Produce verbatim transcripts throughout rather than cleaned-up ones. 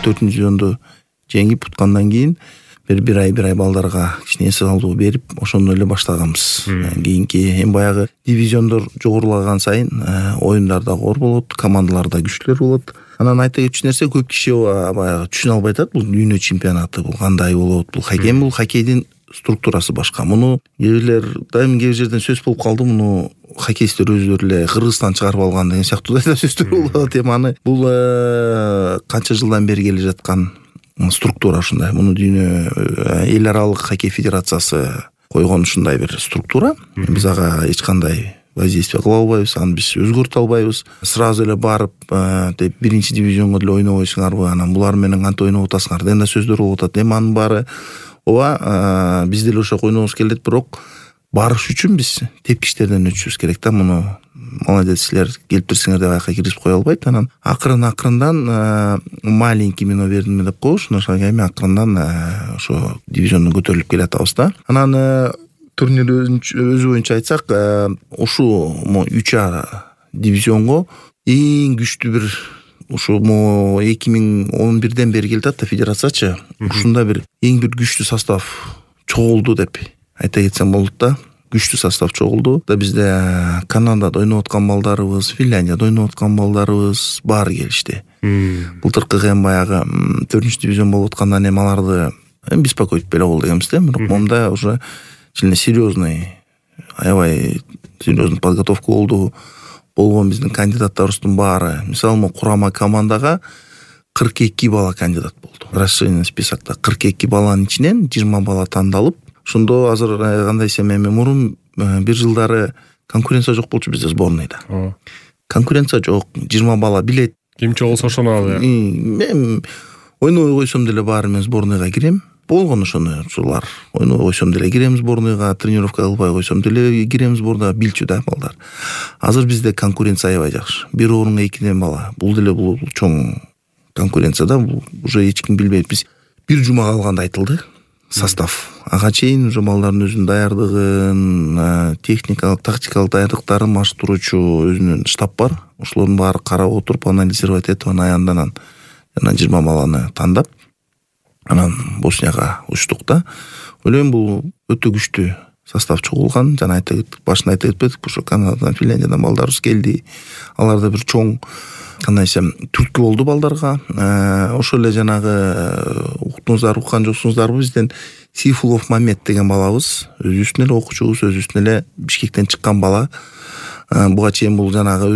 төртүнчү дивизионду жеңип уткандан кийин бир бир ай бир ай балдарга кичине эс алуу берип ошондо эле баштаганбыз. Кийинки эми баягы дивизиондор жогорулаган сайын оюндар да оор болот, командалар да күчтүүрөөк болот. Анан айта кетчү нерсе, көп киши баягы түшүнө албай атат, бул дүйнө чемпионаты, бул кандай болот, бул хоккей, бул хоккейдин структурасы башка. Муну кээбирлер дайым кээ бир жерден сөз болуп калды, муну хоккеисттер өздөрү эле Кыргызстан чыгарып алган деген сыяктуу да сөздөр болуп атат. Эми бул канча жылдан бери келе жаткан структура ушундай. Муну дүйнө эл аралык хоккей федерациясы койгон ушундай бир структура. Биз ага эч кандай воздействие кыла албайбыз, аны биз өзгөртө албайбыз. Сразу эле барып, деп биринчи дивизионго деле ойнобойсуңарбы, анан булар менен кантип ойноп атасыңар деген да сөздөр болуп атат. Эми анын баары ооба, биз деле ошо ойнобуз келет, бирок барыш үчүн биз тепкичтерден өтүшүбүз керек да. Муну молодец силер келип турсуңар деп айка киргизип кое албайт. Анан акырын акырындан маленький мино бердим деп коебуз. Ошо эми акырындан ошо дивизиондон көтөрүлүп келе атабыз да. Анан турнир өзү боюнча айтсак, ушул үч А дивизионго эң күчтүү бир ушу эки миң он бирден бери келе атат да федерациячы. Ушунда бир эң бир күчтүү состав чогулду деп айта кетсем болот да. Күчтүү состав чогулду да. Бизде Канадада ойноп аткан балдарыбыз, Финляндияда ойноп аткан балдарыбыз баары келишти. Былтыркы эми баягы төртүнчү дивизион болуп аткандан эми аларды беспокоить беле болду дегенбиз да. Бирок момда уже серьезный, аябай серьезный подготовка болду. Болгон биздин кандидаттарыбыздын баары, мисалы, курама командага кырк эки бала кандидат болду. Расширенный списокто кырк эки баланын ичинен жыйырма бала тандалып, ошондо азыр кандай десем, эми мурун бир жылдары конкуренция жок болчу бизде сборныйда. Конкуренция жок, жыйырма бала билет. Ким чогулса ошону алат. Мен ойнобой койсом деле баары мен сборныйга кирем. Болгон ошону ушулар. Ойнобой койсом деле кирем сборныйга, тренировка кылбай койсом деле кирем сборныйга, билчү да балдар. Азыр бизде конкуренция аябай жакшы. Бир орунга экиден бала. Бул деле бул чоң конкуренция да. Бул уже эч ким билбейт. Биз бир жума калганда айтылды состав. Ага чейин уже балдардын өзүнүн даярдыгын, техникалык, тактикалык даярдыктарын маштыруучу өзүнүн штаб бар. Ошолордун баары карап отуруп, анализировать этип, анан жана жыйырма баланы тандап, анан Боснияга учтук да. Ойлойм, бул өтө күчтүү состав чогулган. Жана айта кеттик, башында айта кетпедик, ошо Канададан, Финляндиядан балдарыбыз келди. Аларда бир чоң, кандай десем, түрткү болду балдарга. Ошол эле жанагы уктуңуздар, уккан жоксуңуздарбы, бизден Сейфулов Мамед деген балабыз, өзүбүздүн эле окуучубуз, өзүбүздүн эле Бишкектен чыккан бала. Буга чейин бул жанагы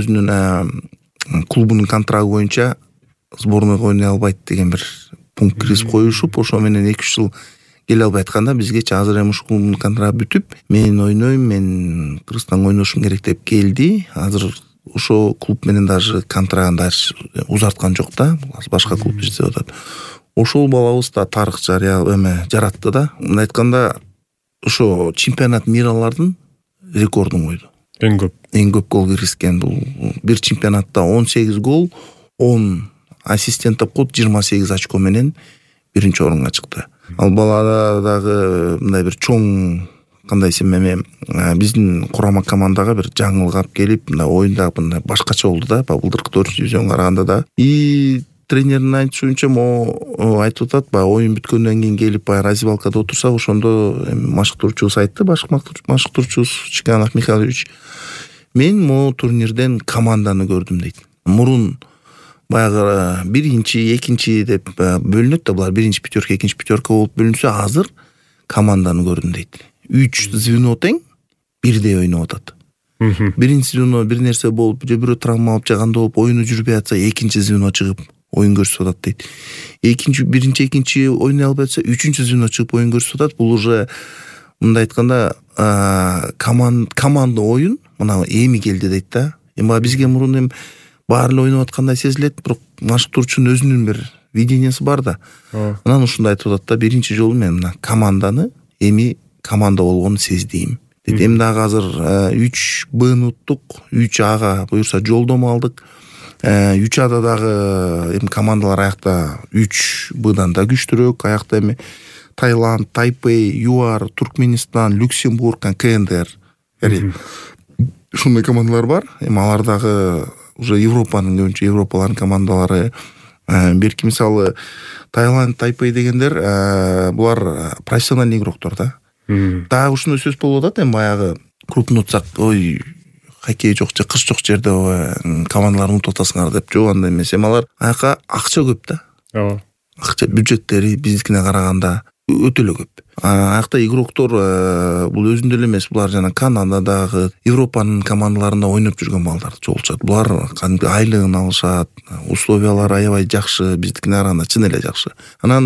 өзүнүн клубунун контрагы боюнча сборныйга ойной албайт деген бир пункт киргизип коюшуп, ошо менен эки үч жыл келе албай атканда бизгечи азыр эми ушул клубунун контрагы бүтүп, мен ойнойм, мен Кыргызстанга ойношум керек деп келди. Азыр ошо клуб менен даже контрагын дальше узарткан жок да. Башка клуб иштеп атат. Ошол балабыз да тарых жарыя эме жаратты да. Мындай айтканда, ошо чемпионат миралардын рекордун койду. Эң көп. Эң көп гол киргизген. Бул бир чемпионатта он сегиз гол, он ассистент тапкот, жыйырма сегиз очко менен биринчи орунга чыкты. Ал балада дагы мындай бир чоң, кандай десем, эме биздин курама командага бир жаңылык алып келип, мындай оюнда мындай башкача болду да. Былтыркы төртүнчү дивизионго караганда да. И тренердин айтышынча, мо айтып атат, баягы оюн бүткөндөн кийин келип, баягы раздевалкада отурсак, ошондо машыктыруучубуз айтты, машыктыруучубуз Чеканов Михайлович, мен мо турнирден команданы көрдүм дейт. Мурун баягы биринчи, экинчи деп бөлүнөт да, булар биринчи пятерка, экинчи пятерка болуп бөлүнсө, азыр команданы көрдүм дейт. Үч звено тең бирдей ойноп атат. Биринчи звено бир нерсе болуп, же бирөө травма алып, же кандай болуп оюну жүрбөй атса, экинчи звено чыгып оюн көрсөтүп атат дейт. Экинчи, биринчи, экинчи ойной албай атса, үчүнчү звено чыгып оюн көрсөтүп атат. Бул уже мындай айтканда команда оюн мына эми келди дейт да. Эми бизге мурун эми баары эле ойноп аткандай сезилет, бирок машыктыруучунун өзүнүн бир видениясы бар да. Анан ушундай айтып атат да, биринчи жолу мен мына команданы эми команда болгонун сездим. Эми дагы азыр үч Б'ны уттук, үч Ага буюрса жолдомо алдык. үч Ада дагы эми командалар аякта үч Б'дан да күчтүүрөөк. Аякта эми Таиланд, Тайпей, ЮАР, Туркменистан, Люксембург, КНДР. Ушундай командалар бар. Эми алар дагы уже Европанын көбүнчө Европалардын командалары Берки мисалы Таиланд, Тайпей дегендер булар профессиональный игроктор да. Дагы ушуну сөз болуп атат, эми баягы крупный утсак, ой, хоккей жок же, кыш жок жерде командаларды унутуп атасыңар деп, жок андай эмес. Эми алар аяка акча көп да. Ооба. Акча бюджеттери биздикине караганда өтө эле көп. Аякта игроктор бул өзүндө эле эмес, булар жана Канададагы, Европанын командаларында ойноп жүргөн балдар жолчат. Булар кандайдыр айлыгын алышат, условиялары аябай жакшы, биздикине караганда чын эле жакшы. Анан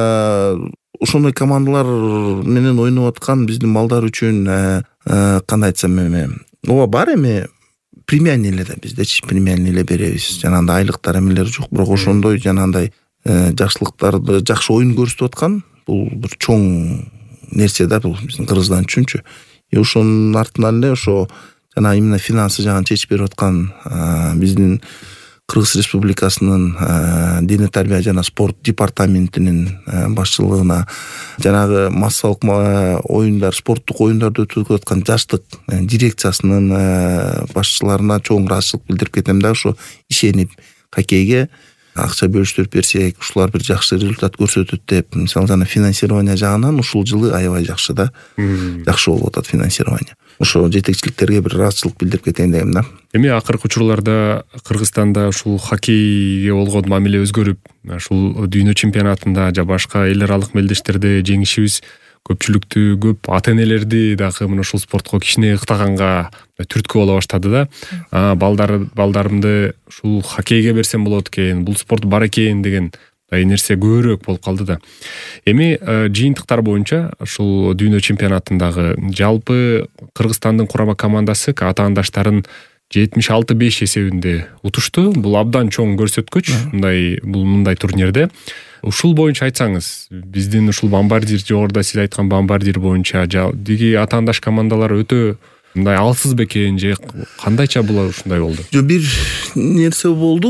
ошондой командалар менен ойноп аткан биздин балдар үчүн кандай айтсам эми, ооба бар эми премиальный эле да, биздечи премиальный эле беребиз. Жанагындай айлыктар эмелер жок, бирок ошондой жанагындай жакшылыктарды, жакшы оюн көрсөтүп аткан бул бир чоң нерсе да, бул биздин Кыргызстан үчүнчү. И ошонун артынан эле ошо жана именно финансы жагын чечип берип аткан биздин Кыргыз Республикасынын дене тарбия жана спорт департаментинин башчылыгына, жанагы массалык оюндар, спорттук оюндарды өткөрүп аткан жаштык дирекциясынын башчыларына чоң ыраазычылык билдирип кетем да, ошо ишенип хоккейге акча бөлүштүрүп берсек, ушулар бир жакшы результат көрсөтөт деп, мисалы жана финансирование жагынан ушул жылы аябай жакшы да. Жакшы болуп атат финансирование. Ошо жетекчиликтерге бир ыраазычылык билдирип кетейин дегем да. Эми акыркы учурларда Кыргызстанда ушул хоккейге болгон мамиле өзгөрүп, ушул дүйнө чемпионатында же башка эл аралык мелдештерде жеңишибиз көпчүлүктү, көп ата-энелерди дагы мына ушул спортко кичине ыктаганга түрткү боло баштады да. Балдар балдарымды ушул хоккейге берсем болот экен, бул спорт бар экен деген нерсе көбүрөөк болуп калды да. Эми жыйынтыктар боюнча ушул дүйнө чемпионатындагы жалпы Кыргызстандын курама командасы атаандаштарын жетимиш алты беш эсебинде утушту. Бул абдан чоң көрсөткүч мындай бул мындай турнирде. Ушул боюнча айтсаңыз, биздин ушул бомбардир, жогоруда сиз айткан бомбардир боюнча диги атаандаш командалар өтө мындай алсыз бекен же кандайча булар ушундай болду? Жо бир нерсе болду,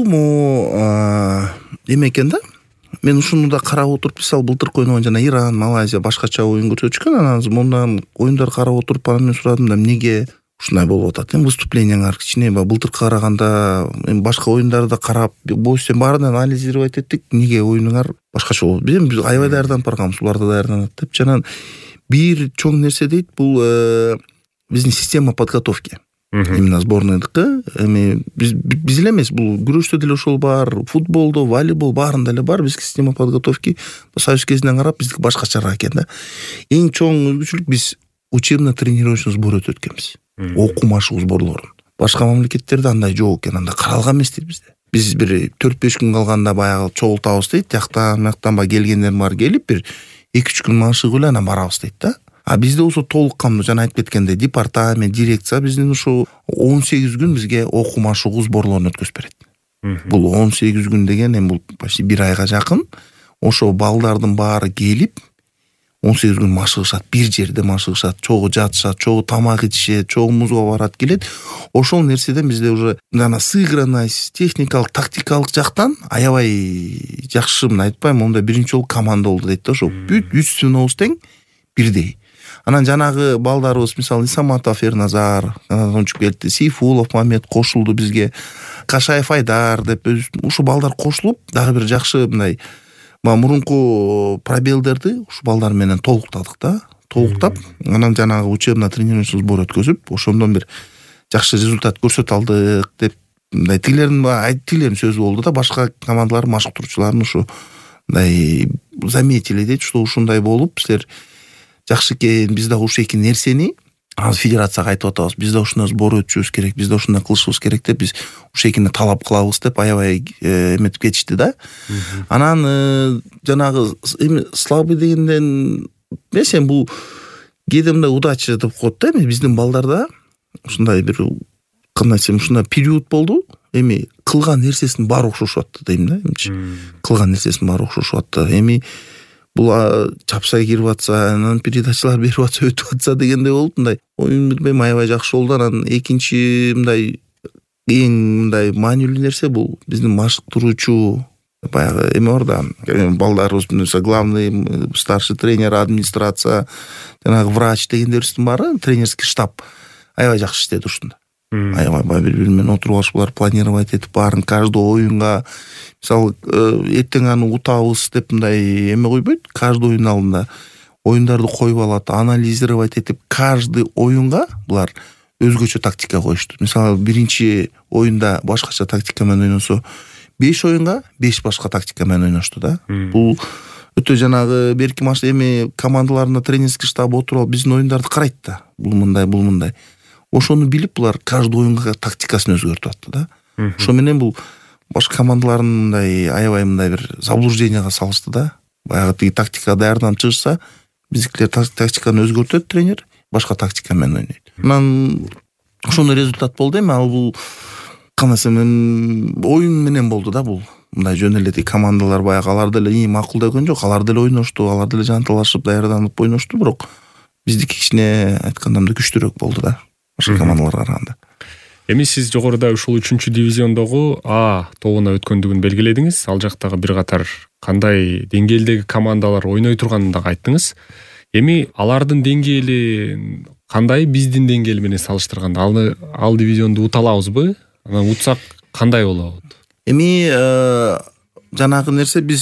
мо эме экен да. Мен ушуну да карап отуруп, мисалы былтыркы ойногон жана Иран, Малайзия башкача оюн көрсөтүшкөн, анан мондан оюндар карап отуруп анан мен сурадым да, эмнеге ушундай болуп атат? Эми выступлениялар кичине былтыркы караганда, эми башка оюндарды карап, боюнча баарын анализировать эттик, эмнеге оюнуңар башкача болду? Биз аябай даярданып барганбыз, улар да даярданат деп. Жана бир чоң нерсе дейт, бул биздин система подготовки. Именно сборныйдыкы, эми биз биз эле эмес, бул күрөштө деле ошол бар, футболдо, волейбол баарында эле бар. Биздики система подготовки союз кезинен карап биздики башкачараак экен да. Эң чоң өзгөчөлүк, биз учебно-тренировочный сбор өтөт экенбиз. Окуу машыгуу сборлорун. Башка мамлекеттерде андай жок экен, анда каралган эмес дейт бизде. Биз бир төрт беш күн калганда баягы чогултабыз дейт, жактан мактан ба келгендер бар, келип бир эки үч күн машыгып эле анан барабыз дейт да. А бизде ошо толук камдуу, жана айтып кеткендей, департамент, дирекция биздин ушу он сегиз күн бизге окуу машыгуу сборлорун өткөзүп берет. Бул он сегиз күн деген эми бул почти бир айга жакын. Ошо балдардын баары келип он сегиз күн машыгышат, бир жерде машыгышат, чогуу жатышат, чогуу тамак ичишет, чогуу музга барат келет. Ошол нерседен бизде уже жана сыгранность, техникалык, тактикалык жактан аябай жакшы, мына айтпайм, монда биринчи жолу команда болду дейт да. Ошо бүт үч сыныбыбыз тең бирдей. Анан жанагы балдарыбыз, мисалы Исаматов Эрназар, Канададан учуп келди, Сейфулов Мамед кошулду бизге, Кашаев Айдар деп, ушу балдар кошулуп, дагы бир жакшы мындай мурунку пробелдерди ушу балдар менен толуктадык да. Толуктап, анан жанагы учебно-тренировочный сбор өткөзүп, ошондон бир жакшы результат көрсөтө алдык деп, мындай тилерин айтылган сөзү болду да. Башка командалар, машыктыруучуларын ушу мындай заметили дейт, что ушундай болуп, силер жакшы экен, биз дагы ушул эки нерсени азыр федерацияга айтып атабыз. Биз да ушундай сбор өтүшүбүз керек, биз да ушундай кылышыбыз керек деп, биз ушул экини талап кылабыз деп аябай эметип кетишти да. Анан жанагы эми слабый дегенден эмес, эми бул кээде мындай удача деп коет да. Эми биздин балдарда ушундай бир кандай десем, ушундай период болду. Эми кылган нерсесин баары окшошуп атты дейм да. Эмчи кылган нерсесин баары окшошуп атты. Эми бул чапсай кирип атса, анан передачалар берип атса, өтүп атса дегендей болуп, мындай оюн билбейм, аябай жакшы болду. Анан экинчи мындай эң мындай маанилүү нерсе бул биздин машыктыруучу баягы эме бар да, балдарыбыз менен главный, старший тренер, администрация, жанагы врач дегендерибиздин баары, тренерский штаб аябай жакшы иштеди ушунда. аябай бири бири менен отуруп алышып булар планировать этип баарын каждый оюнга мисалы эртең аны утабыз деп мындай эме койбойт. Каждый оюн алдында оюндарды коюп алат, анализировать этип каждый оюнга булар өзгөчө тактика коюшту. Мисалы биринчи оюнда башкача тактика менен ойносо, беш оюнга беш башка тактика менен ойношту да. Бул өтө жанагы берки матч эми командаларына тренерский штаб отуруп алып биздин оюндарды карайт да. Бул мындай, бул мындай. Ошону билип булар каждый оюнга тактикасын өзгөртүп атты да. Ошо менен бул башка командаларын мындай аябай мындай бир заблужденияга салышты да. Баягы тиги тактика даярданып чыгышса, биздикилер тактиканы өзгөртөт тренер, башка тактика менен ойнойт. Анан ошондой результат болду эми. Ал бул канаса менен оюн менен болду да бул. Мындай жөн эле командалар баягы алар деле эң макул дегөн жок. Алар деле ойношту, алар деле жанталашып даярданып ойношту, бирок биздики кичине айтканда мындай күчтүүрөөк болду да. Башка командаларга караганда. Эми сиз жогоруда ушул үчүнчү дивизиондогу А тобуна өткөндүгүн белгиледиңиз. Ал жактагы бир катар кандай деңгээлдеги командалар ойной турганын дагы айттыңыз. Эми алардын деңгээли кандай биздин деңгээл менен салыштырганда? Ал ал дивизионду ута алабызбы? Анан утсак кандай болот? Эми жанагы нерсе биз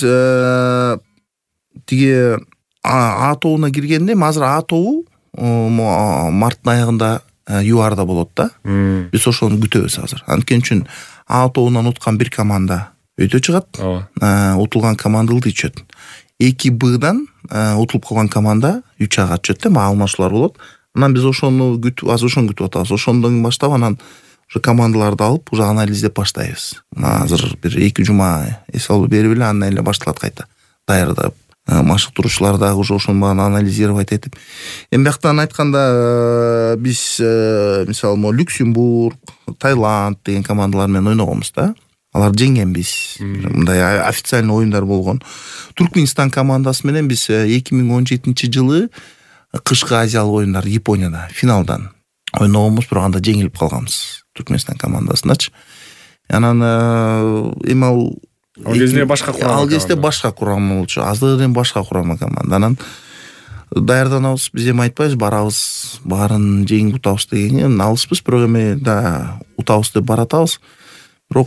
тиги А тобуна киргенде, азыр А тобу марттын аягында ЮАРда болот да. Биз ошону күтөбүз азыр. Анткени үчүн А тобунан уткан бир команда өйдө чыгат. Утулган команда ылдый түшөт. эки Б'дан утулуп калган команда үч Ага түшөт да, алмашуулар болот. Анан биз ошону күтүп, азыр ошону күтүп атабыз. Ошондон баштап анан ошо командаларды алып, уже анализдеп баштайбыз. Азыр бир эки жума эс алып берип эле андан эле башталат кайта. Даярдап, машыктыруучулар дагы уже ошону баарын анализировать этип. Эми бияктан айтканда биз мисалы мо Люксембург, Таиланд деген командалар менен ойногонбуз да. Алар жеңгенбиз. Мындай официальный оюндар болгон. Туркменистан командасы менен биз эки миң он жетинчи жылы кышкы азиялык оюндар Японияда финалдан ойногонбуз, бирок анда жеңилип калганбыз Туркменистан командасыначы. Анан эми ал ал кезде башка курам. Ал кезде башка курам болчу. Азыр эми башка курам команда. Анан даярданабыз, биз эми айтпайбыз, барабыз, баарын жеңип утабыз деген алыспыз, бирок эми да утабыз деп баратабыз. Бирок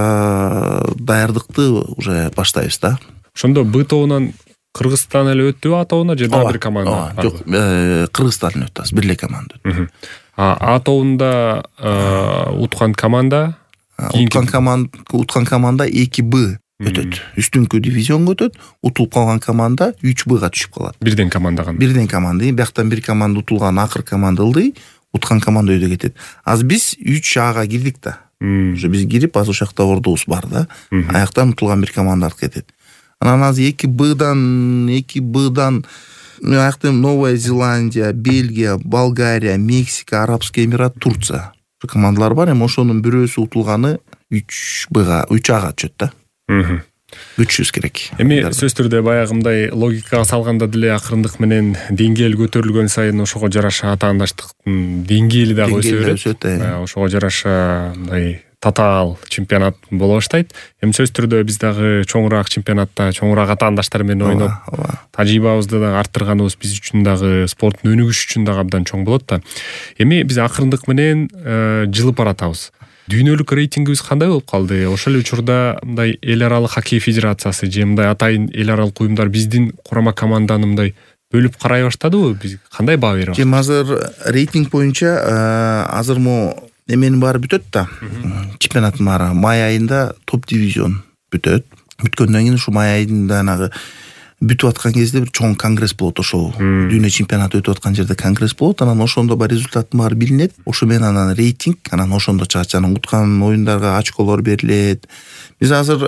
даярдыкты уже баштайбыз да. Ошондо Б тобунан Кыргызстан эле өттүбү А тобуна же дагы бир команда? Жок, Кыргызстан эле өттү, бир эле команда өттү. А тобунда уткан команда уткан команда уткан команда эки Б өтөт. Үстүнкү дивизионго өтөт. Утулуп калган команда үч Бга түшүп калат. Бирден команда гана. Бирден команда. Бияктан бир команда утулган, акыр команда ылдый, уткан команда өйдө кетет. Азыр биз үч Ага кирдик да. Уже биз кирип, азыр ошакта ордубуз бар да. Аяктан утулган бир команда арт кетет. Анан азыр эки Бдан, эки Бдан аяктан Новая Зеландия, Бельгия, Болгария, Мексика, Арабский Эмират, Турция. Ошо командалар бар. Эми ошонун бирөөсү утулганы үч Бга, үч Ага түшөт да. Күчүбүз керек. Эми сөз түрдө баягымдай логикага салганда деле акырындык менен деңгээл көтөрүлгөн сайын ошого жараша атаандаштыктын деңгээли дагы өсө берет. Ошого жараша мындай татаал чемпионат боло баштайт. Эми сөз түрдө биз дагы чоңураак чемпионатта, чоңураак атаандаштар менен ойноп, тажрыйбабызды да арттырганыбыз биз үчүн дагы спорттун өнүгүшү үчүн дагы абдан чоң болот да. Эми биз акырындык менен жылып баратабыз. Дүйнөлүк рейтингибиз кандай болуп калды? Ошол эле учурда мындай эл аралык хоккей федерациясы же мындай атайын эл аралык уюмдар биздин курама команданы мындай бөлүп карай баштадыбы? Биз кандай баа берип атабыз? Эми азыр рейтинг боюнча азыр мо эменин баары бүтөт да. Чемпионаттын баары май айында топ дивизион бүтөт. Бүткөндөн кийин ушу май айында анагы бүтүп аткан кезде бир чоң конгресс болот. Ошол дүйнө чемпионаты өтүп аткан жерде конгресс болот. Анан ошондо бар результаттын баары билинет. Ошо менен анан рейтинг, анан ошондо чыгат. Анан уткан оюндарга очколор берилет. Биз азыр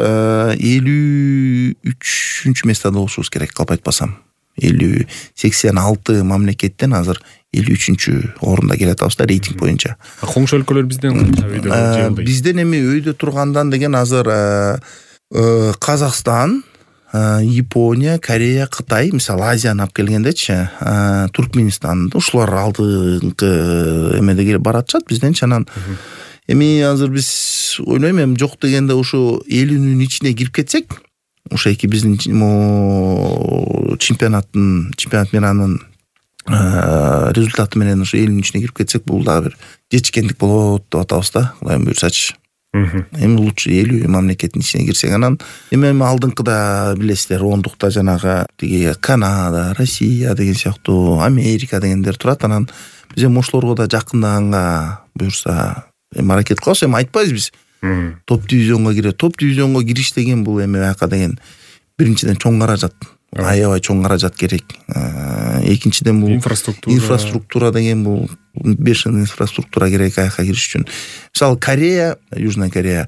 элүү үчүнчү местада болушубуз керек, калп айтпасам. элүү сексен алты мамлекеттен азыр элүү үчүнчү орунда келатабыз да рейтинг боюнча. Коңшу өлкөлөр бизден канча өйдө жыйылды? Бизден эми өйдө тургандан деген азыр Казакстан, Япония, Корея, Кытай, мисалы Азияны алып келгендечи, Туркменистан, ушулар алдыңкы эмеде келип баратышат бизденчи. Анан эми азыр биз ойлойм, эми жок дегенде ушу элүүнүн ичине кирип кетсек, ошо эки биздин чемпионаттын чемпионат менен результаты менен ошо элдин ичине кирип кетсек, бул дагы бир жетишкендик болот деп атабыз да, Кудайым буюрсачы. Эми лучше элүү мамлекеттин ичине кирсек, анан эми алдыңкыда билесиздер, ондукта жанагы тиги Канада, Россия деген сыяктуу, Америка дегендер турат. Анан биз эми ошолорго да жакындаганга буюрса эми аракет кылабыз. Эми айтпайбыз биз топ дивизионго кирет. Топ дивизионго кириш деген бул эми аяка деген биринчиден чоң каражат, аябай чоң каражат керек. Экинчиден бул инфраструктура инфраструктура деген бул бешеный инфраструктура керек аяка кириш үчүн. Мисалы Корея, Южная Корея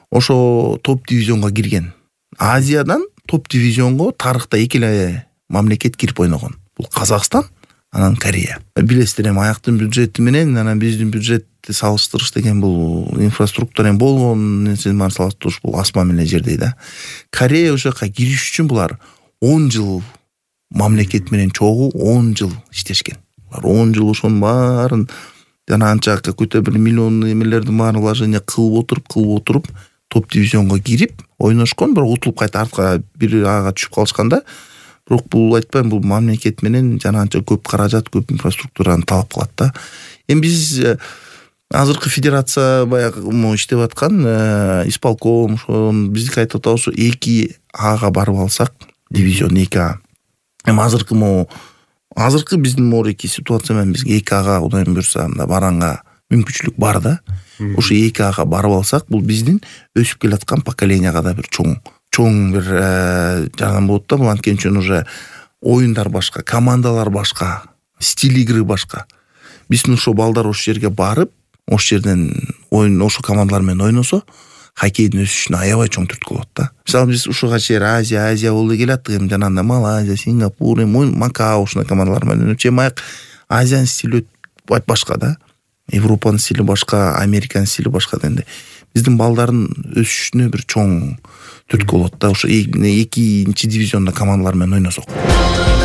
ошо топ дивизионго кирген. Азиядан топ дивизионго тарыхта эки эле мамлекет кирип ойногон. Бул Казакстан, анан Корея. Билесиздер, эми аяктын бюджети менен анан биздин бюджетти салыштырыш деген бул инфраструктура болгон нерсени менен салыштырыш бул асман менен жердей да. Корея ошо жака кириш үчүн булар он жыл мамлекет менен чогуу он жыл иштешкен. он жыл ошонун баарын жана анча какой-то бир миллион эмелердин баарын вложение кылып отуруп, кылып отуруп топ дивизионго кирип ойношкон, бирок утулуп кайта артка бир ага түшүп калышканда. Бирок бул айтпайм, бул мамлекет менен жана анча көп каражат, көп инфраструктураны талап кылат да. Эми биз азыркы федерация баягы иштеп аткан исполком ошо биздики айтып атабыз, ошо эки ага барып алсак, дивизион эки А. Эми азыркы мо азыркы биздин мореки ситуация менен бизге эки ага Кудайым буюрса мында барганга мүмкүнчүлүк бар да. Ошо эки ага барып алсак, бул биздин өсүп келаткан поколенияга да бир чоң чоң бир жардам болот да. Бул анткени үчүн уже оюндар башка, командалар башка, стиль игры башка. Биздин ошо балдар ошо жерге барып, ошо жерден оюн ошо командалар менен ойносо, хоккейдин өсүшүнө аябай чоң түрткү болот да. Мисалы биз ушуга чейин Азия, Азия болду келаттык, эми жанагындай Малайзия, Сингапур, эми Макао ушундай командалар менен өчөм аяк. Азиянын стили башка да. Европанын стили башка, Американын стили башка дегенде. Биздин балдардын өсүшүнө бир чоң түрткү болот да. Ошо экинчи дивизионда командалар менен ойносок.